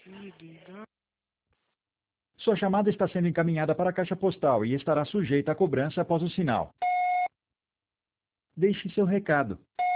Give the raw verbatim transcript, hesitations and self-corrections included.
Sua chamada está sendo encaminhada para a caixa postal e estará sujeita à cobrança após o sinal. Deixe seu recado.